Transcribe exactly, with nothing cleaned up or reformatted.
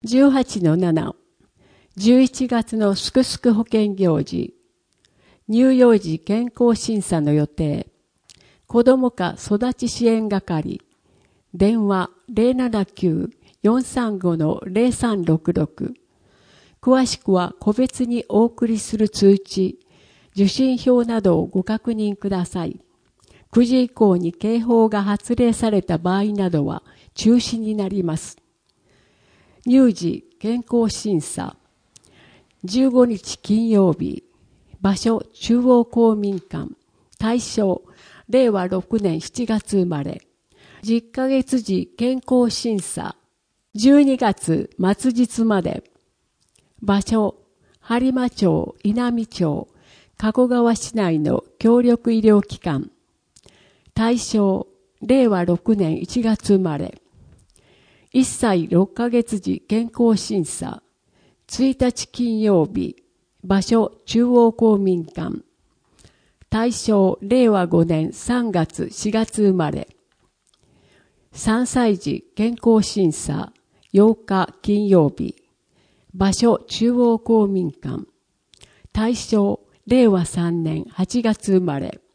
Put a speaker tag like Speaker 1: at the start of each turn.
Speaker 1: じゅうはちのなな、じゅういちがつのすくすく保険行事、乳幼児健康審査の予定、子ども科育ち支援係、電話 ゼロななきゅう よんさんご の ゼロさんろくろく、詳しくは個別にお送りする通知、受信票などをご確認ください。くじ以降に警報が発令された場合などは中止になります。乳児健康審査、じゅうごにち金曜日、場所中央公民館、対象れいわろくねんしちがつ生まれ、じゅっかげつ時健康審査、じゅうにがつ末日まで、場所播磨町、稲美町、加古川市内の協力医療機関、対象れいわろくねんいちがつ生まれ、いっさいろっかげつ時健康審査、ついたち金曜日、場所中央公民館、対象れいわごねんさんがつしがつ生まれ、さんさい児健康審査、ようか金曜日、場所中央公民館、対象れいわさんねんはちがつ生まれ、